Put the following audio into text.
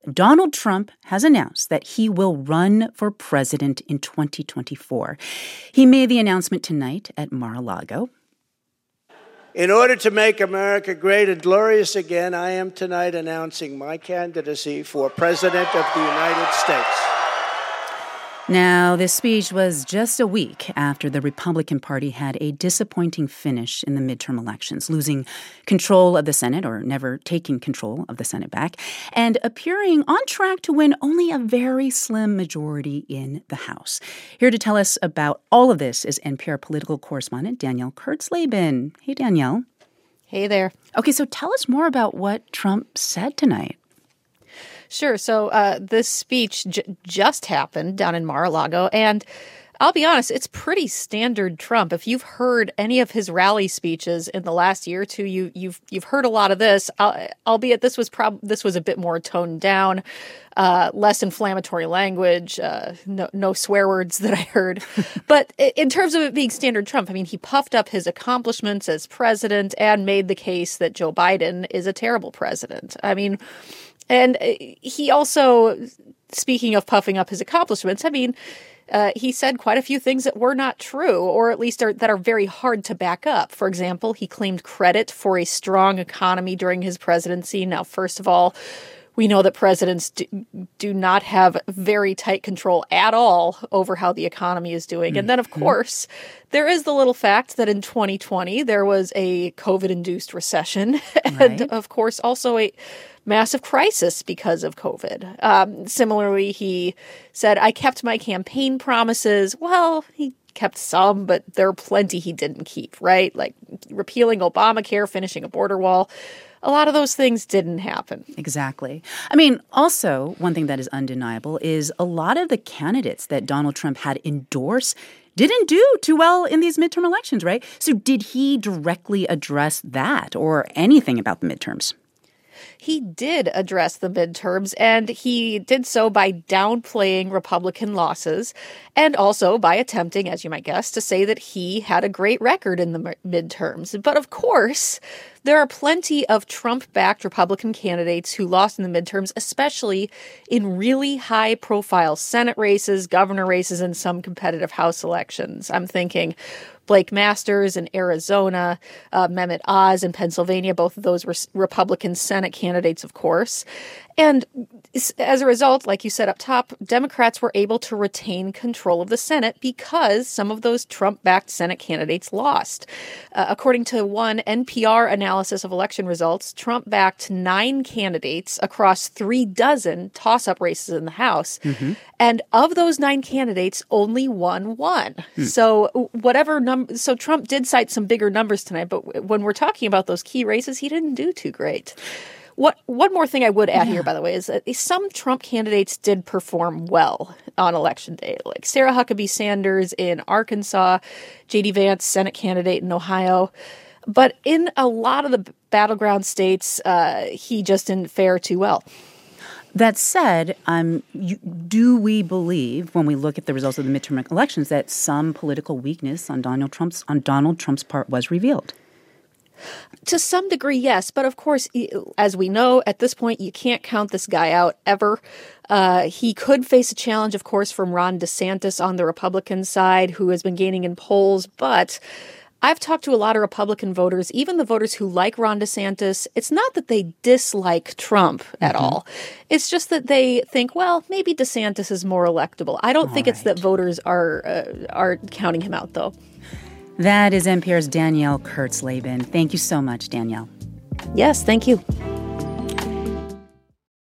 Donald Trump has announced that he will run for president in 2024. He made the announcement tonight at Mar-a-Lago. In order to make America great and glorious again, I am tonight announcing my candidacy for President of the United States. Now, this speech was just a week after the Republican Party had a disappointing finish in the midterm elections, losing control of the Senate, or never taking control of the Senate back, and appearing on track to win only a very slim majority in the House. Here to tell us about all of this is NPR political correspondent Danielle Kurtzleben. Hey, Danielle. Hey there. Okay, so tell us more about what Trump said tonight. Sure. So this speech just happened down in Mar-a-Lago, and I'll be honest, it's pretty standard Trump. If you've heard any of his rally speeches in the last year or two, you've heard a lot of this. Albeit this was a bit more toned down, less inflammatory language, no swear words that I heard. But in terms of it being standard Trump, I mean, he puffed up his accomplishments as president and made the case that Joe Biden is a terrible president. I mean. And he also, speaking of puffing up his accomplishments, I mean, he said quite a few things that were not true, or at least that are very hard to back up. For example, he claimed credit for a strong economy during his presidency. Now, first of all, we know that presidents do not have very tight control at all over how the economy is doing. And then, of course, there is the little fact that in 2020, there was a COVID-induced recession. And, of course, also a massive crisis because of COVID. Similarly, he said, I kept my campaign promises. Well, he kept some, but there are plenty he didn't keep, right? Like repealing Obamacare, finishing a border wall. A lot of those things didn't happen. Exactly. I mean, also, one thing that is undeniable is a lot of the candidates that Donald Trump had endorsed didn't do too well in these midterm elections, right? So did he directly address that or anything about the midterms? He did address the midterms, and he did so by downplaying Republican losses and also by attempting, as you might guess, to say that he had a great record in the midterms. But of course, there are plenty of Trump-backed Republican candidates who lost in the midterms, especially in really high-profile Senate races, governor races, and some competitive House elections. I'm thinking Blake Masters in Arizona, Mehmet Oz in Pennsylvania. Both of those were Republican Senate candidates, of course. And as a result, like you said up top, Democrats were able to retain control of the Senate because some of those Trump-backed Senate candidates lost. According to one NPR analysis of election results, Trump backed 9 candidates across 36 toss-up races in the House. Mm-hmm. And of those 9 candidates, only one won. So so Trump did cite some bigger numbers tonight, but when we're talking about those key races, he didn't do too great. One more thing I would add here, by the way, is that some Trump candidates did perform well on Election Day, like Sarah Huckabee Sanders in Arkansas, J.D. Vance, Senate candidate in Ohio. But in a lot of the battleground states, he just didn't fare too well. That said, do we believe, when we look at the results of the midterm elections, that some political weakness on Donald Trump's part was revealed? To some degree, yes. But of course, as we know, at this point, you can't count this guy out ever. He could face a challenge, of course, from Ron DeSantis on the Republican side, who has been gaining in polls. But I've talked to a lot of Republican voters, even the voters who like Ron DeSantis. It's not that they dislike Trump at all. It's just that they think, well, maybe DeSantis is more electable. I don't think it's that voters are counting him out, though. That is NPR's Danielle Kurtzleben. Thank you so much, Danielle. Yes, thank you.